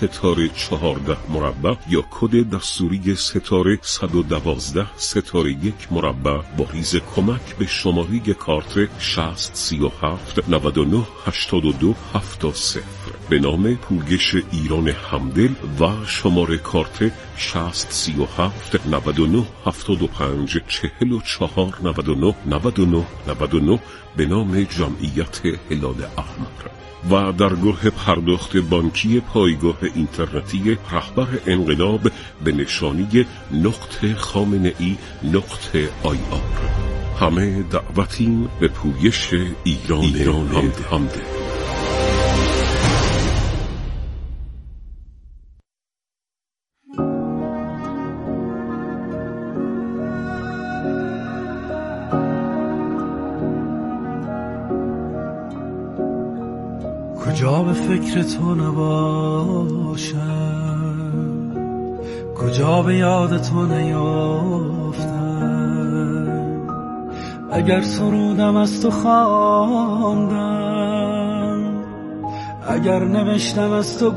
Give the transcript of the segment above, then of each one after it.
ستاره 14 مربع یا کد دستوری ستاره 112 ستاره 1 مربع با ریز کمک به شماره کارت 6037 99 82 70 به نام پویش ایران همدل و شماره کارت 6037 99 75 44 99 99 99 به نام جمعیت هلال احمر و در گروه پرداخت بانکی پایگاه اینترنتی رهبر انقلاب به نشانی .خامنه‌ای.ir. همه دعوتیم به پویش ایران همدل. کجا به فکر تو نباشم، کجا به یاد تو نیافتم، اگر سرودم از تو خواندم، اگر نوشتم از تو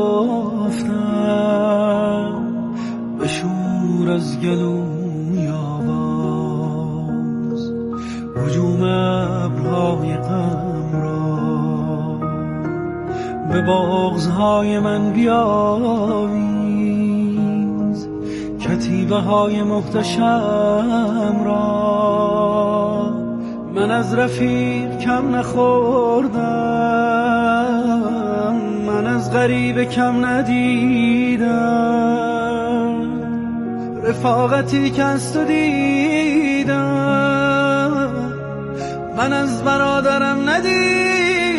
گفتم، بشور از گلوی آواز هجوم ابرهای غم را، به بغض‌های من بیاویز کتیبه های محتشم را. من از رفیق کم نخوردم، من از غریب کم ندیدم، رفاقتی که از تو دیدم من از برادرم ندیدم.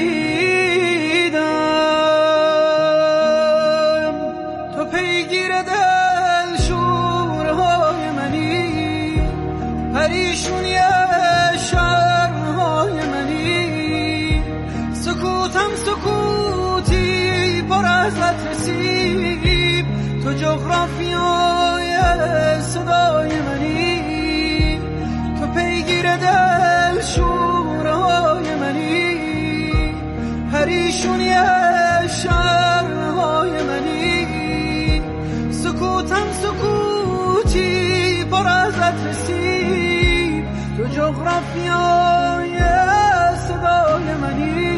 پریشونی شرمهای منی، سکوتم سکوتی پر از رسیب، تو جغرافیای صدای منی، تو پیگیر دل شورهای منی، پریشونی شرمهای منی، سکوتم سکوتی پر از رسیب، تو جغرافیای صدای منی.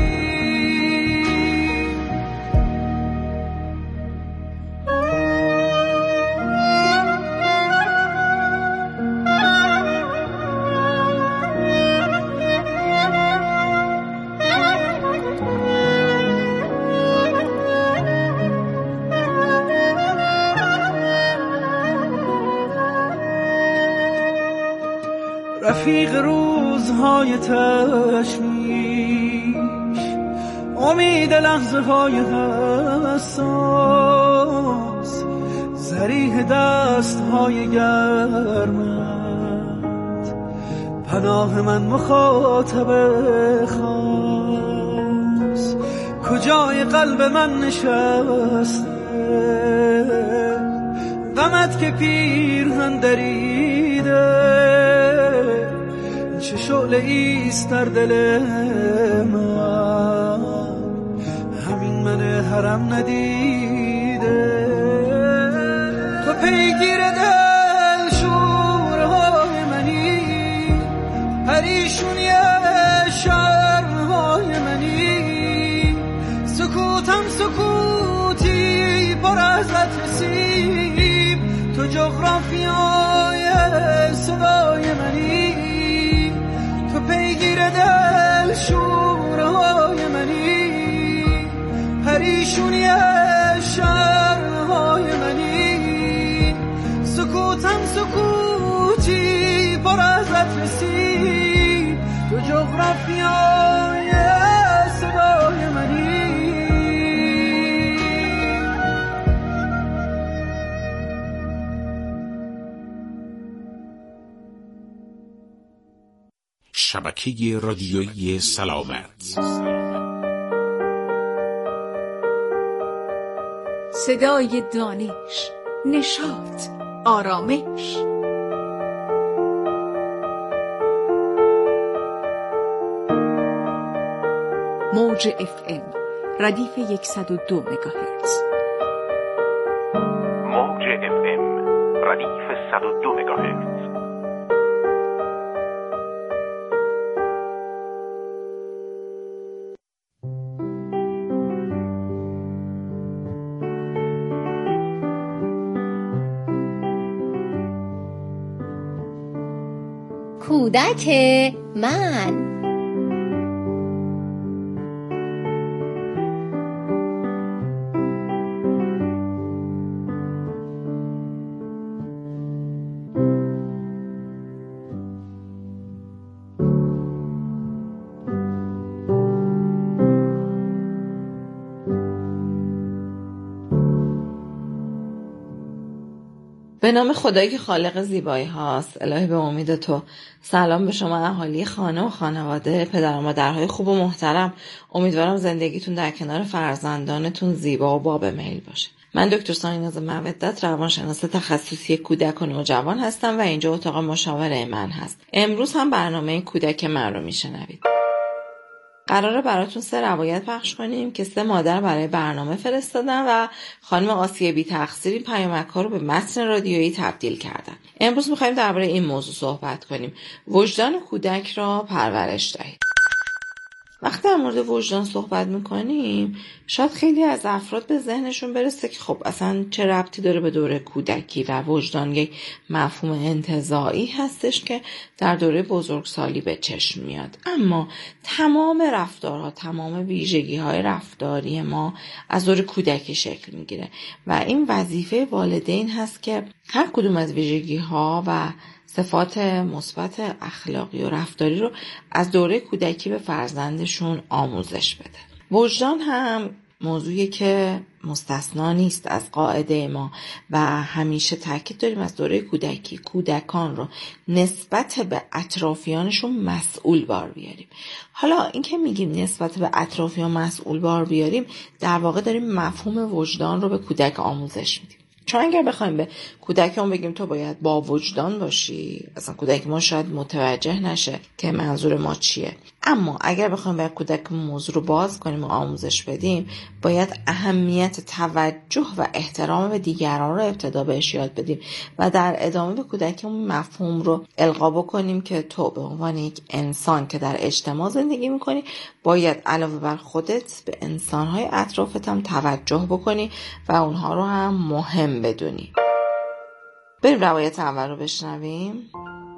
رفیق روزهای تشویش، امید لحظه های حساس، ذریح دست های گرمت، پناه من مخاطب خاص، کجای قلب من نشسته غمت که پیرهن دریده، چه شعله ایست در دل من، همین من حرم ندیده، تو پیگیر دل شورهای منی، پریشونی شرمهای منی، سکوتم سکوتی پر از رسیب، تو جغرافیای صدای منی، تو پیگیر دل شورهای منی، پریشونی شرمهای منی، سکوتم سکوتی پر از رسیب، تو جغرافیای صدای منی. شبکه رادیویی سلامت، صدای دانش، نشاط، آرامش. موج FM ردیف 102 مگاهرتز. موج FM ردیف 102 مگاهرتز. کودک من. به نام خدایی که خالق زیبایی هاست. الهی به امید تو. سلام به شما اهالی خانه و خانواده، پدر و مادرهای خوب و محترم. امیدوارم زندگیتون در کنار فرزندانتون زیبا و باب میل باشه. من دکتر سایناز مودت، روانشناس تخصصی کودک و نوجوان هستم و اینجا اتاق مشاوره من هست. امروز هم برنامه کودک من رو میشنوید. قراره براتون 3 روایت پخش کنیم که 3 مادر برای برنامه فرستادن و خانم آسیه بی تقصیر این پیامک‌ها رو به متن رادیویی تبدیل کردن. امروز می‌خوایم درباره این موضوع صحبت کنیم: وجدان کودک را پرورش دهید. وقتی در مورد وجدان صحبت میکنیم شاید خیلی از افراد به ذهنشون برسه که خب اصلا چه ربطی داره به دوره کودکی و وجدان یک مفهوم انتزاعی هستش که در دوره بزرگسالی به چشم میاد. اما تمام رفتارها، تمام ویژگی‌های رفتاری ما از دوره کودکی شکل میگیره و این وظیفه والدین هست که هر کدوم از ویژگی‌ها و صفات مثبت اخلاقی و رفتاری رو از دوره کودکی به فرزندشون آموزش بده. وجدان هم موضوعی که مستثنا نیست از قاعده ما و همیشه تاکید داریم از دوره کودکی کودکان رو نسبت به اطرافیانشون مسئول بار بیاریم. حالا این که میگیم نسبت به اطرافیان مسئول بار بیاریم، در واقع داریم مفهوم وجدان رو به کودک آموزش میدیم. چون اگر بخوایم به کودکمون بگیم تو باید با وجدان باشی، اصلا کودک ما شاید متوجه نشه که منظور ما چیه. اما اگر بخوایم به کودکمون موضوع رو باز کنیم و آموزش بدیم، باید اهمیت توجه و احترام به دیگران رو ابتدا بهش یاد بدیم و در ادامه به کودکمون مفهوم رو القا بکنیم که تو به عنوان یک انسان که در اجتماع زندگی میکنی باید علاوه بر خودت به انسانهای اطرافت هم توجه بکنی و اونها رو هم مهم بدونی. بریم روایت اول رو بشنویم.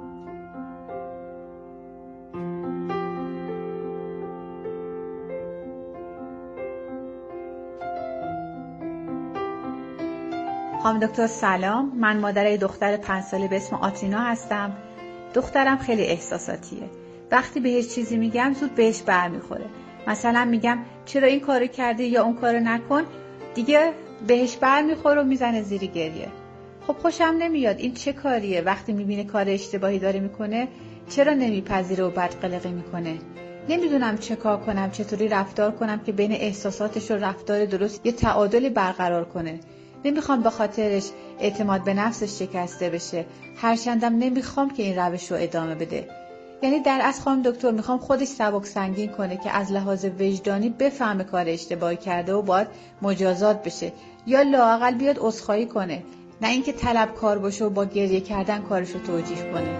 خانم دکتر سلام، من مادر دختر 5 ساله به اسم آترینا هستم. دخترم خیلی احساساتیه. وقتی بهش چیزی میگم زود بهش برمیخوره. مثلا میگم چرا این کارو کردی یا اون کارو نکن، دیگه بهش برمیخوره و میزنه زیر گریه. خب خوشم نمیاد. این چه کاریه؟ وقتی میبینه کار اشتباهی داره میکنه چرا نمیپذیره و بعد قلقی میکنه؟ نمیدونم چه کار کنم، چطوری رفتار کنم که بین احساساتش و رفتار درست یه تعادلی برقرار کنه. نمیخوام به خاطرش اعتماد به نفسش شکسته بشه، هرچندم نمیخوام که این روش رو ادامه بده. یعنی در اصل خانم دکتر میخوام خودش سبک سنگین کنه که از لحاظ وجدانی بفهمه کار اشتباهی کرده و باید مجازات بشه یا لااقل بیاد عذرخواهی کنه، نه اینکه طلبکار باشه و با گریه کردن کارشو توجیه کنه.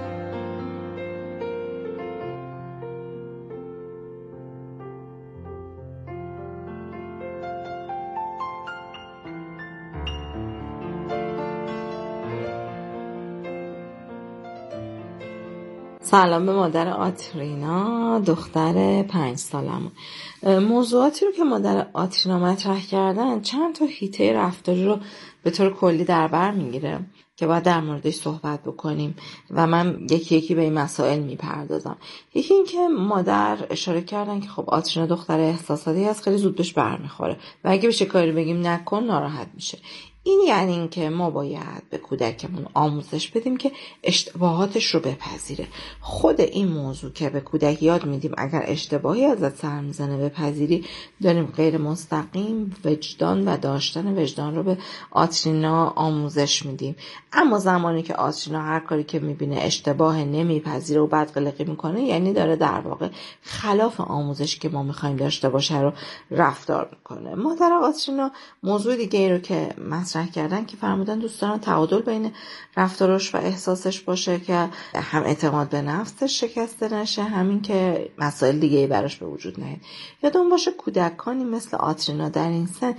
سلام به مادر آترینا، دختر 5 سالم. موضوعاتی رو که مادر آترینا مطرح کردن چند تا حیطه رفتاری رو به طور کلی در بر میگیره که باید در موردش صحبت بکنیم و من یکی یکی به این مسائل میپردازم. یکی این که مادر اشاره کردن که خب آترینا دختر احساساتی هست، خیلی زود بهش برمیخوره و اگه بشه کاری بگیم نکن ناراحت میشه. این یعنی این که ما باید به کودکمون آموزش بدیم که اشتباهاتش رو بپذیره. خود این موضوع که به کودک یاد میدیم اگر اشتباهی ازت سر میزنه بپذیری، داریم غیر مستقیم وجدان و داشتن وجدان رو به آترینا آموزش میدیم. اما زمانی که آترینا هر کاری که میبینه اشتباه نمیپذیره و بعد قلقی میکنه، یعنی داره در واقع خلاف آموزش که ما میخوایم داشته باشه رو رفتار میکنه. مادر آترینا موضوع دیگه ای رو که مطرح کردن که فرمودن دوست دارن تعادل بین رفتارش و احساسش باشه که هم اعتماد به نفسش شکسته نشه، همین که مسائل دیگه ای براش به وجود نیاد. یادمون باشه کودکانی مثل آترینا در این سن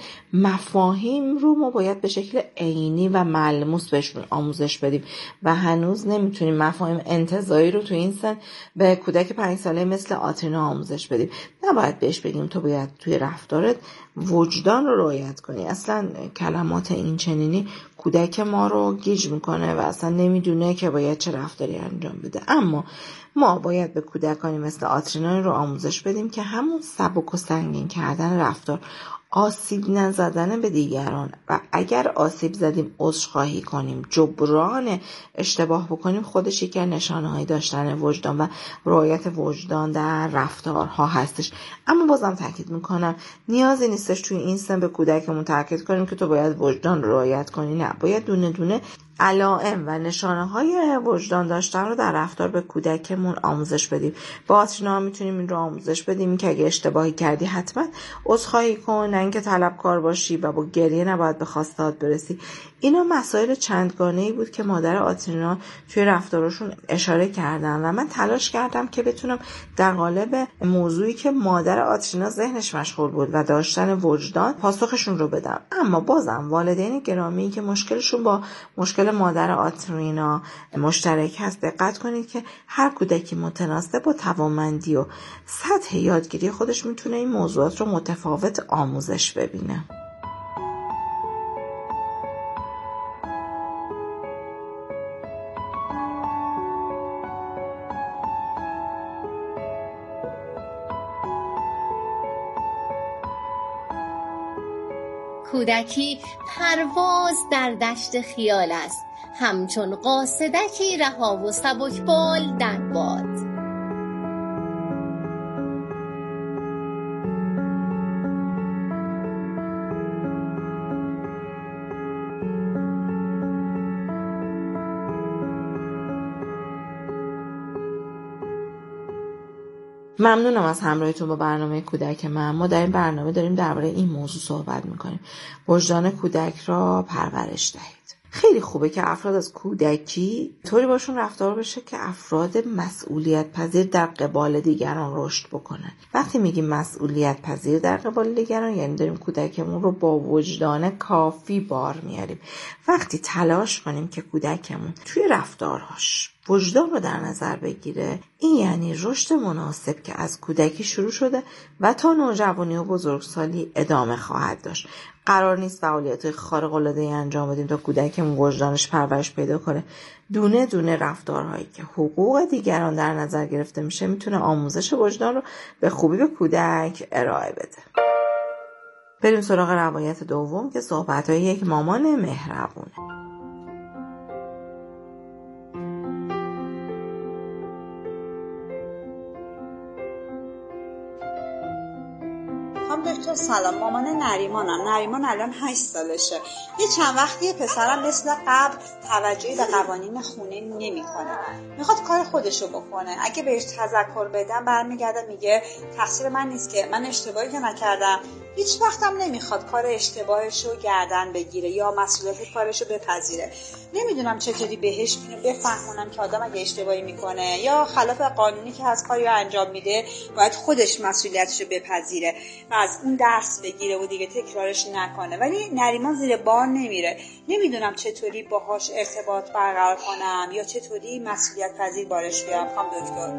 مفاهیم رو ما باید به شکل عینی و ملموس بهشون آموزش بدیم و هنوز نمیتونیم مفاهیم انتزاعی رو تو این سن به کودک 5 ساله مثل آترینا آموزش بدیم. نباید بهش بگیم تو باید توی رفتارت وجدان رو رعایت کنی. اصلا کلمات این چنینی کودک ما رو گیج میکنه و اصلا نمیدونه که باید چه رفتاری انجام بده. اما ما باید به کودکانی مثل آترینا رو آموزش بدیم که همون سبک و سنگین کردن رفتار، آسیب نزدن به دیگران و اگر آسیب زدیم عذرخواهی کنیم، جبران اشتباه بکنیم، خودش یکی از نشانه‌های داشتن وجدان و رعایت وجدان در رفتارها هستش. اما بازم تاکید میکنم نیازی نیستش توی این سن به کودکمون تاکید کنیم که تو باید وجدان رو رعایت کنی. نه، باید دونه دونه علائم و نشانه‌های وجدان داشتن رو در رفتار به کودکمون آموزش بدیم. با آترینا میتونیم این رو آموزش بدیم که اگه اشتباهی کردی حتما عذرخواهی کن، نه اینکه طلبکار باشی و با گریه نباید به خواسته‌ات برسی. اینا مسائل چندگانه‌ای بود که مادر آترینا توی رفتارشون اشاره کردن و من تلاش کردم که بتونم در قالب موضوعی که مادر آترینا ذهنش مشغول بود و داشتن وجدان پاسخشون رو بدم. اما بازم والدین گرامی که مشکلشون با مشکل مادر آترینا مشترک هست، دقت کنید که هر کودکی متناسب با توانمندی و سطح یادگیری خودش میتونه این موضوعات رو متفاوت آموزش ببینه. کودکی پرواز در دشت خیال است، همچون قاصدکی رها و سبکبال در باد. ممنونم از همراهیتون با برنامه کودک من. ما در این برنامه داریم درباره این موضوع صحبت میکنیم: وجدان کودک را پرورش دهید. خیلی خوبه که افراد از کودکی طوری باشون رفتار بشه که افراد مسئولیت پذیر در قبال دیگران رشد بکنن. وقتی میگیم مسئولیت پذیر در قبال دیگران، یعنی داریم کودکمون رو با وجدان کافی بار میاریم. وقتی تلاش کنیم که کودکمون توی رفتارهاش وجدان رو در نظر بگیره، این یعنی رشد مناسب که از کودکی شروع شده و تا نوجوانی و بزرگسالی ادامه خواهد داشت. قرار نیست فعالیت‌های خارق‌العاده‌ای انجام بدیم تا کودکمون وجدانش پرورش پیدا کنه. دونه دونه رفتارهایی که حقوق دیگران در نظر گرفته میشه میتونه آموزش وجدان رو به خوبی به کودک ارائه بده. بریم سراغ روایت دوم که صحبت‌های یک مامان مهربونه. دکتر سلام، مامان نریمانم. نریمان الان 8 سالشه. یه چند وقتی پسرم مثل قبل توجهی به قوانین خونه نمی‌کنه. میخواد کار خودشو بکنه. اگه بهش تذکر بدم برمیگرده میگه تقصیر من نیست که من اشتباهی که نکردم. هیچ وقتم نمیخواد کار اشتباهشو گردن بگیره یا مسئولیت کارشو بپذیره. نمیدونم چطوری بهش اینو بفهمونم که آدم اگه اشتباهی میکنه یا خلاف قانونی که از کاری انجام میده باید خودش مسئولیتشو بپذیره و از اون درس بگیره و دیگه تکرارش نکنه. ولی نریمان زیر بار نمیره. نمیدونم چطوری باهاش ارتباط برقرار کنم یا چطوری مسئولیت پذیر بارش بیارم. دکتر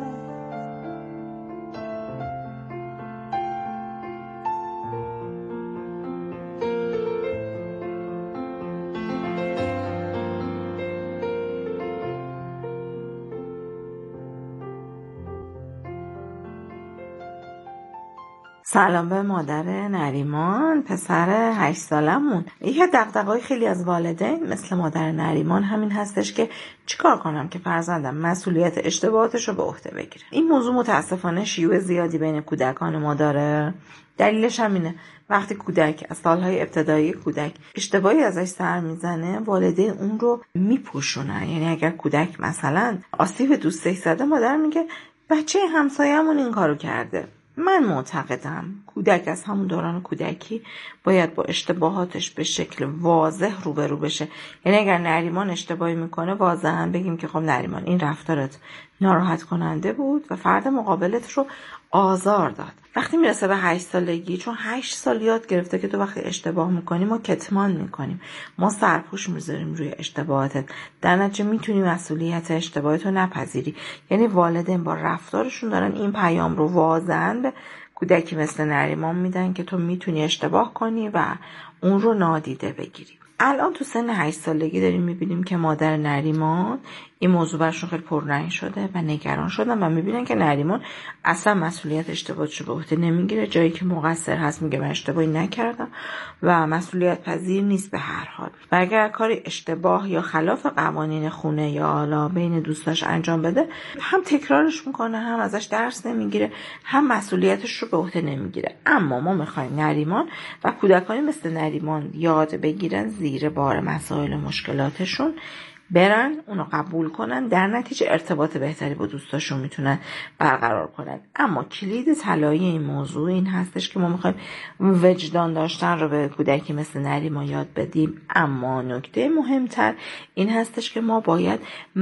سلام به مادر نریمان، پسر 8 سالمون. یکی از دغدغه‌های خیلی از والدین مثل مادر نریمان همین هستش که چیکار کنم که فرزندم مسئولیت اشتباهاتش رو به عهده بگیره. این موضوع متاسفانه شیوع زیادی بین کودکان ما داره. دلیلش هم اینه وقتی کودک از سالهای ابتدایی کودک اشتباهی ازش سر میزنه، والدین اون رو میپوشونن. یعنی اگر کودک مثلا آسیب دوستش زده، مادر میگه بچه همسایه‌مون این کارو کرده. من معتقدم کودک از همون دوران کودکی باید با اشتباهاتش به شکل واضح روبرو بشه. یعنی اگر نریمان اشتباهی میکنه، واضحا بگیم که خب نریمان این رفتارت ناراحت کننده بود و فرد مقابلت رو آزار داد. وقتی میرسه به 8 سالگی، چون 8 سال یاد گرفته که تو وقتی اشتباه میکنی ما کتمان میکنیم، ما سرپوش میذاریم روی اشتباهاتت، در نتیجه میتونی مسئولیت اشتباهت رو نپذیری. یعنی والدین با رفتارشون دارن این پیام رو واضحاً به کودکی مثل نریمان میدن که تو میتونی اشتباه کنی و اون رو نادیده بگیری. الان تو سن 8 سالگی داریم میبینیم که مادر نریمان این موضوع برشون خیلی پررنگ شده و نگران شدن و میبینن که نریمان اصلا مسئولیت اشتباهاتش رو به عهده نمیگیره. جایی که مقصر هست میگه من اشتباهی نکردم و مسئولیت پذیر نیست به هر حال. و اگر کاری اشتباه یا خلاف قوانین خونه یا حالا بین دوستاش انجام بده، هم تکرارش میکنه، هم ازش درس نمیگیره، هم مسئولیتش رو به عهده نمیگیره. اما ما میخوایم نریمان و کودکانی مثل نریمان یاد بگیرن زیر بار مسائل و مشکلاتشون برن، اونو قبول کنن، در نتیجه ارتباط بهتری با دوستاشون میتونن برقرار کنن. اما کلید طلایی این موضوع این هستش که ما میخوایم وجدان داشتن رو به کودکی مثل نریمان یاد بدیم. اما نکته مهمتر این هستش که ما باید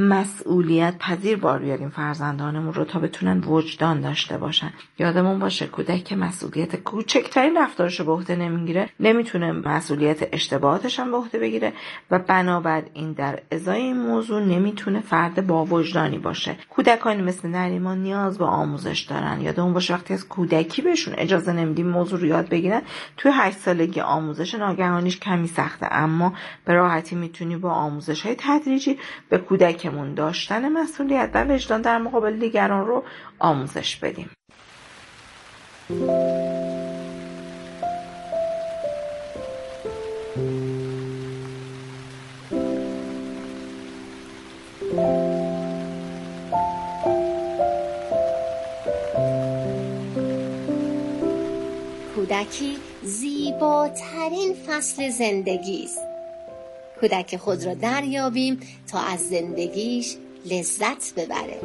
مسئولیت پذیر بار بیاریم فرزندانمون رو تا بتونن وجدان داشته باشن. یادمون باشه کودک که مسئولیت کوچکترین رفتارش رو به عهده نمیگیره، نمیتونه مسئولیت اشتباهاتش هم به عهده بگیره و بنابراین در این موضوع نمیتونه فرد با وجدانی باشه. کودکانی مثل نریمان نیاز به آموزش دارن. یادمون باشه وقتی از کودکی بهشون اجازه نمیدیم موضوع رو یاد بگیرن، توی 8 سالگی آموزش ناگهانیش کمی سخته، اما به راحتی میتونی با آموزش‌های تدریجی به کودکمون داشتن مسئولیت و وجدان در مقابل دیگران رو آموزش بدیم. کودکی زیباترین فصل زندگی است. کودک خود را دریابیم تا از زندگیش لذت ببره.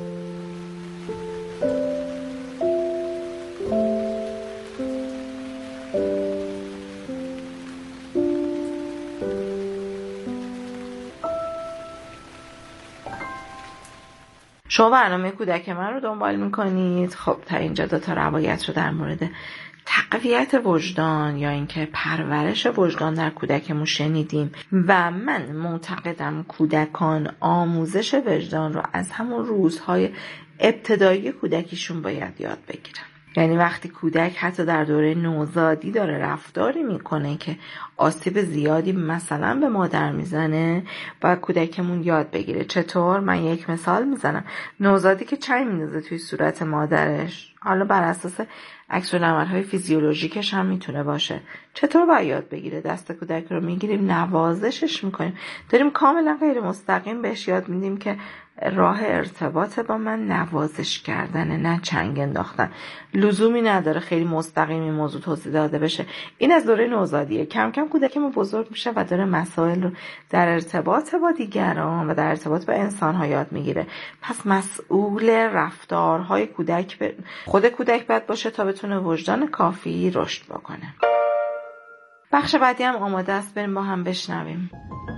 شما برنامه کودک من رو دنبال میکنید. خب تا اینجا 2 تا روایت رو در مورد تقویت وجدان یا اینکه پرورش وجدان در کودکمون شنیدیم و من معتقدم کودکان آموزش وجدان رو از همون روزهای ابتدایی کودکیشون باید یاد بگیرن. یعنی وقتی کودک حتی در دوره نوزادی داره رفتاری میکنه که آسیب زیادی مثلا به مادر میزنه، باید کودکمون یاد بگیره. چطور؟ من یک مثال میزنم. نوزادی که چنگ میندازه توی صورت مادرش، حالا بر اساس عکس‌العمل‌های فیزیولوژیکش هم میتونه باشه، چطور باید یاد بگیره؟ دست کودک رو میگیریم، نوازشش میکنیم، داریم کاملا غیر مستقیم بهش یاد میدیم که راه ارتباط با من نوازش کردنه، نه چنگ انداختن. لزومی نداره خیلی مستقیم این موضوع توضیح داده بشه. این از دوره نوزادیه. کم کم کودکمون بزرگ میشه و داره مسائل رو در ارتباط با دیگران و در ارتباط با انسان‌ها یاد میگیره. پس مسئول رفتارهای کودک خود کودک باید باشه تا بتونه وجدان کافی رشد بکنه. بخش بعدی هم آماده است، بریم با هم بشنویم.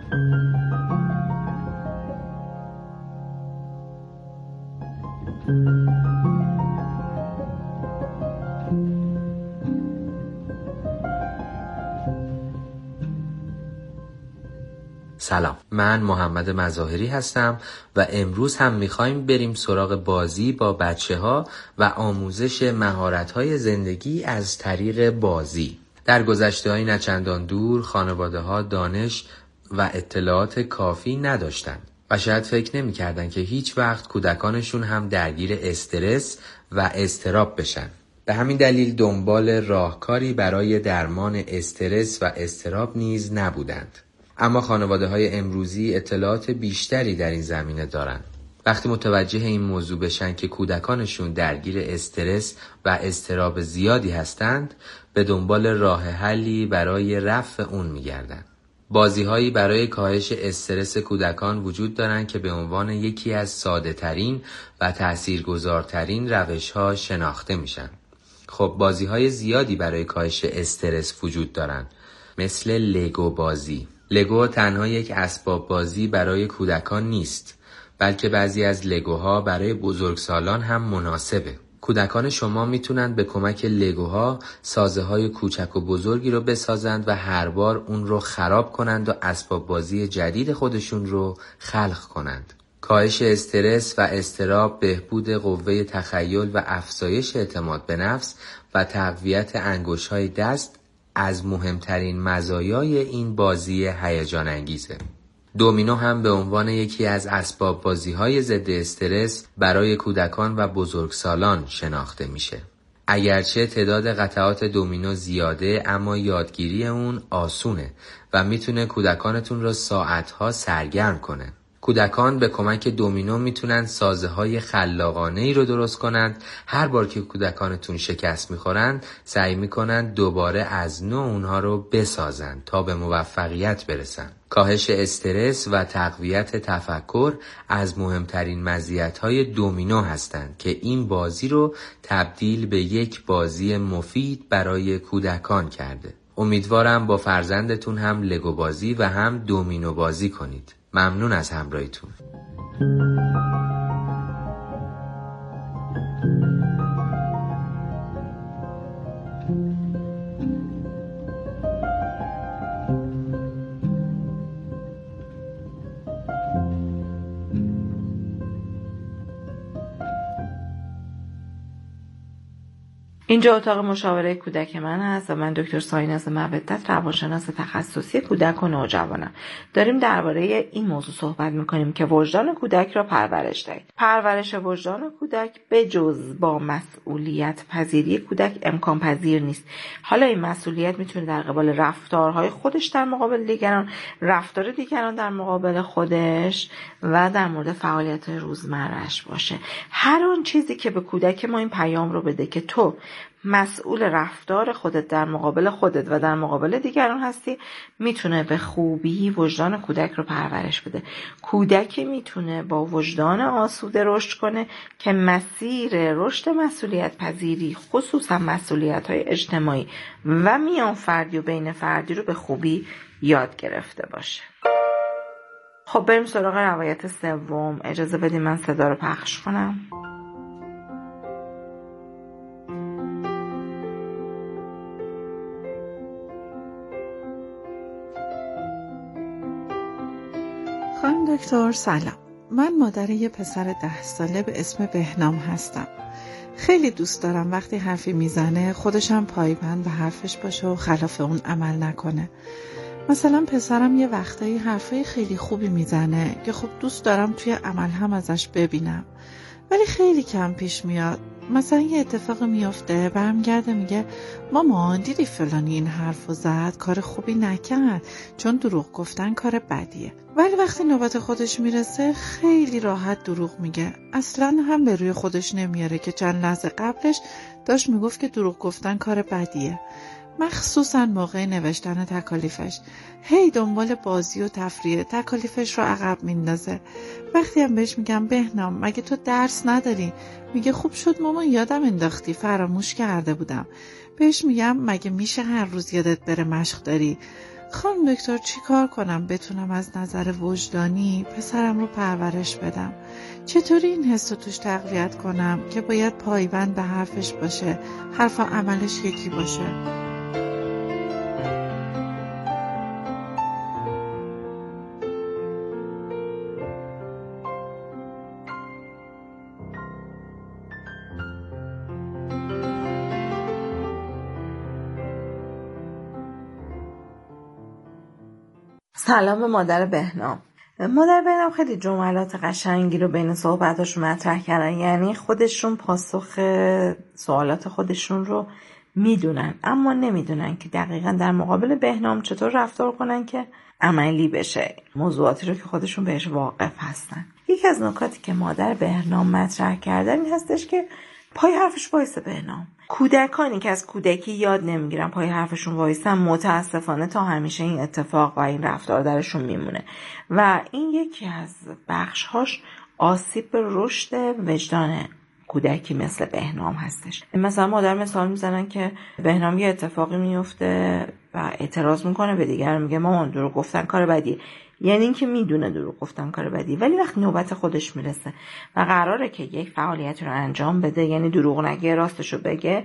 سلام، من محمد مظاهری هستم و امروز هم میخوایم بریم سراغ بازی با بچه ها و آموزش مهارت های زندگی از طریق بازی. در گذشته های نچندان دور خانواده ها دانش و اطلاعات کافی نداشتند و شاید فکر نمی کردن که هیچ وقت کودکانشون هم درگیر استرس و اضطراب بشن. به همین دلیل دنبال راهکاری برای درمان استرس و اضطراب نیز نبودند. اما خانواده‌های امروزی اطلاعات بیشتری در این زمینه دارند. وقتی متوجه این موضوع بشن که کودکانشون درگیر استرس و اضطراب زیادی هستند، به دنبال راه حلی برای رفع اون میگردن. بازی‌هایی برای کاهش استرس کودکان وجود دارند که به عنوان یکی از ساده‌ترین و تأثیرگذارترین روش‌ها شناخته میشن. خب بازی‌های زیادی برای کاهش استرس وجود دارند، مثل لگو بازی. لگو تنها یک اسباب بازی برای کودکان نیست، بلکه بعضی از لگوها برای بزرگسالان هم مناسبه. کودکان شما میتونن به کمک لگوها سازه‌های کوچک و بزرگی رو بسازند و هر بار اون رو خراب کنند و اسباب بازی جدید خودشون رو خلق کنند. کاهش استرس و اضطراب، بهبود قوه تخیل و افزایش اعتماد به نفس و تقویت انگشت‌های دست از مهمترین مزایای این بازی هیجان انگیزه. دومینو هم به عنوان یکی از اسباب بازی‌های ضد استرس برای کودکان و بزرگسالان شناخته میشه. اگرچه تعداد قطعات دومینو زیاده، اما یادگیری اون آسونه و میتونه کودکانتون رو ساعتها سرگرم کنه. کودکان به کمک دومینو میتونن سازه‌های خلاقانه‌ای رو درست کنند. هر بار که کودکانتون شکست میخورن، سعی میکنن دوباره از نو اونها رو بسازن تا به موفقیت برسن. کاهش استرس و تقویت تفکر از مهمترین مزیت‌های دومینو هستند که این بازی رو تبدیل به یک بازی مفید برای کودکان کرده. امیدوارم با فرزندتون هم لگو بازی و هم دومینو بازی کنید. ممنون از همراهیتون. اینجا اتاق مشاوره کودک من هست و من دکتر سایناز مودت، روانشناس تخصصی کودک و نوجوانم. داریم درباره این موضوع صحبت میکنیم که وجدان کودک را پرورش دهید. پرورش وجدان کودک به جز با مسئولیت پذیری کودک امکان پذیر نیست. حالا این مسئولیت میتونه در قبال رفتارهای خودش در مقابل دیگران، رفتار دیگران در مقابل خودش و در مورد فعالیت‌های روزمره‌اش باشه. هر آن چیزی که به کودک ما این پیام رو بده که تو مسئول رفتار خودت در مقابل خودت و در مقابل دیگران هستی، میتونه به خوبی وجدان کودک رو پرورش بده. کودکی میتونه با وجدان آسوده رشد کنه که مسیر رشد مسئولیت پذیری، خصوصا مسئولیت‌های اجتماعی و میان فردی و بین فردی رو به خوبی یاد گرفته باشه. خب بریم سراغ روایت سوم. اجازه بدید من صدا رو پخش کنم. خانم دکتر سلام. من مادر یه پسر 10 ساله به اسم بهنام هستم. خیلی دوست دارم وقتی حرفی میزنه خودشم پایبند به حرفش باشه و خلاف اون عمل نکنه. مثلا پسرم یه وقتایی حرفای خیلی خوبی میزنه که خب دوست دارم توی عمل هم ازش ببینم، ولی خیلی کم پیش میاد. مثلا یه اتفاق میافته، برمیگرده میگه مامان دیدی فلانی این حرفو زد، کار خوبی نکرد، چون دروغ گفتن کار بدیه. ولی وقتی نوبت خودش میرسه خیلی راحت دروغ میگه. اصلا هم به روی خودش نمیاره که چند لحظه قبلش داشت میگفت که دروغ گفتن کار بدیه. مخصوصا موقع نوشتن تکالیفش هی دنبال بازی و تفریح تکالیفش رو عقب میندازه. وقتی هم بهش میگم بهنام مگه تو درس نداری، میگه خوب شد مامان یادم انداختی، فراموش کرده بودم. بهش میگم مگه میشه هر روز یادت بره مشق داری. خانم دکتر چی کار کنم بتونم از نظر وجدانی پسرم رو پرورش بدم؟ چطوری این حس رو توش تقویت کنم که باید پایبند به حرفش باشه، حرف و عملش یکی باشه؟ سلام به مادر بهنام. مادر بهنام خیلی جملات قشنگی رو بین صحبتاشون مطرح کردن، یعنی خودشون پاسخ سوالات خودشون رو میدونن، اما نمیدونن که دقیقا در مقابل بهنام چطور رفتار کنن که عملی بشه موضوعاتی رو که خودشون بهش واقف هستن. یکی از نکاتی که مادر بهنام مطرح کردن این هستش که پای حرفش وایسه بهنام. کودکانی که از کودکی یاد نمیگیرن پای حرفشون وایسن، متاسفانه تا همیشه این اتفاق و این رفتار درشون میمونه و این یکی از بخشهاش آسیب به رشد وجدان کودکی مثل بهنام هستش. مثلا مادر مثال میزنن که بهنام یه اتفاقی میفته و اعتراض میکنه به دیگر، میگه مامان دروغ گفتن کار بدی، یعنی این که میدونه دروغ گفتن کار بدی، ولی وقتی نوبت خودش میرسه و قراره که یک فعالیت رو انجام بده، یعنی دروغ نگه راستشو بگه،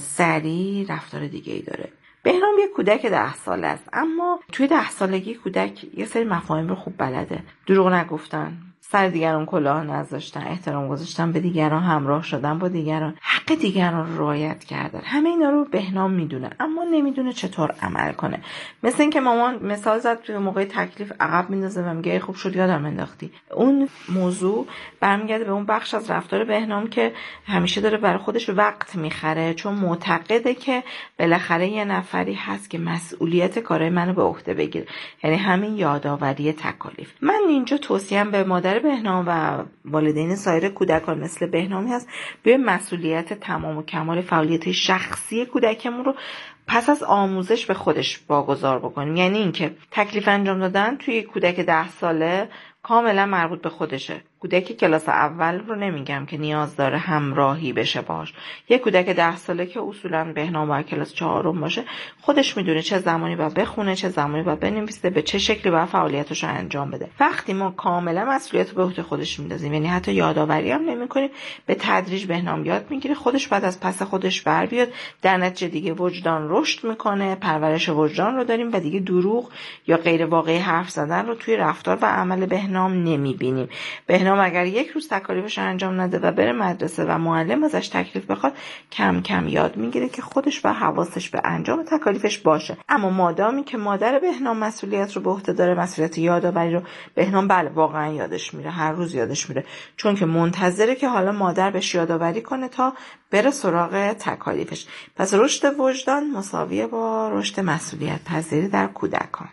سریع رفتار دیگه ای داره. بهنام یک کودک 10 ساله است، اما توی 10 سالگی کودک یه سری مفاهیم رو خوب بلده. دروغ نگفتن، سر دیگران کلاه نذاشتن، احترام گذاشتن به دیگران، همراه شدن با دیگران، حق دیگران رو رعایت کردن. همه اینا رو بهنام میدونه، اما نمیدونه چطور عمل کنه. مثل اینکه مامان مثال زد توی موقع تکلیف عقب میندازه و میگه خوب شد یادم انداختی. اون موضوع برمیگرده به اون بخش از رفتار بهنام که همیشه داره برای خودش وقت میخره، چون معتقده که بالاخره یه نفری هست که مسئولیت کارهای منو به عهده بگیره، یعنی همین یادآوری تکالیف. من اینجا توصیه‌ام به مادر بهنام و والدین سایر کودکان مثل بهنامی هست به مسئولیت تمام و کمال فعالیت شخصی کودکمون رو پس از آموزش به خودش واگذار بکنیم. یعنی اینکه تکلیف انجام دادن توی کودک 10 ساله کاملا مربوط به خودشه. کودک کلاس اول رو نمیگم که نیاز داره همراهی بشه باش. یه کودک 10 ساله که اصولا بهنام باید کلاس 4 باشه، خودش میدونه چه زمانی باید بخونه، چه زمانی باید بنویسه، به چه شکلی باید فعالیتاشو انجام بده. وقتی ما کاملا مسئولیت رو به عهده خودش میندازیم، یعنی حتی یادآوری هم نمیکنیم، به تدریج بهنام یاد میگیره، خودش بعد از پس خودش بر بیاد. در نتیجه دیگه وجدان رشد میکنه، پرورش وجدان رو داریم و دیگه دروغ یا غیر واقعی حرف زدن رو توی رفتار و عمل بهنام نمیبینیم. بهنام اگر یک روز تکالیفش انجام نده و بره مدرسه و معلم ازش تکلیف بخواد، کم کم یاد میگیره که خودش و حواسش به انجام تکالیفش باشه. اما مادامی که مادر بهنام مسئولیت رو به عهده داره، مسئولیت یادآوری رو، بهنام بله واقعا یادش میره، هر روز یادش میره، چون که منتظره که حالا مادر بهش یادآوری کنه تا بره سراغ تکالیفش. پس رشد وجدان مساویه با رشد مسئولیت پذیری در کودکان.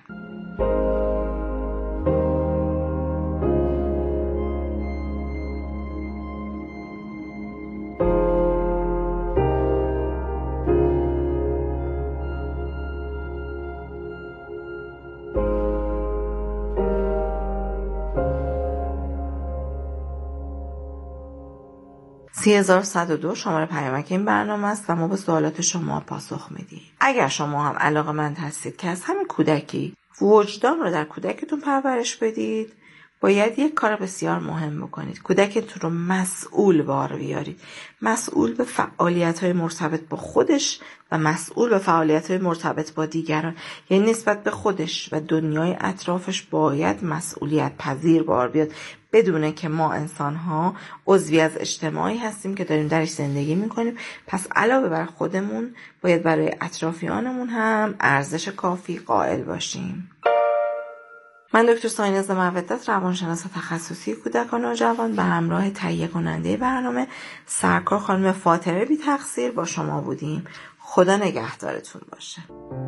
3102 شماره پیامک این برنامه است و ما به سوالات شما پاسخ میدیم. اگر شما هم علاقه‌مند هستید که از همین کودکی وجدان رو در کودکتون پرورش بدید، باید یک کار بسیار مهم بکنید. کودکتون رو مسئول بار بیارید، مسئول به فعالیت‌های مرتبط با خودش و مسئول به فعالیت‌های مرتبط با دیگران، یعنی نسبت به خودش و دنیای اطرافش باید مسئولیت پذیر بار بیاد، بدونه که ما انسان‌ها عضوی از اجتماعی هستیم که داریم درش زندگی می‌کنیم. پس علاوه بر خودمون باید برای اطرافیانمون هم ارزش کافی قائل باشیم. من دکتر ساینز مودت، روانشناس تخصصی کودکان و جوان، به همراه تهیه کننده برنامه سرکار خانم فاطمه بی تقصیر با شما بودیم. خدا نگهدارتون باشه.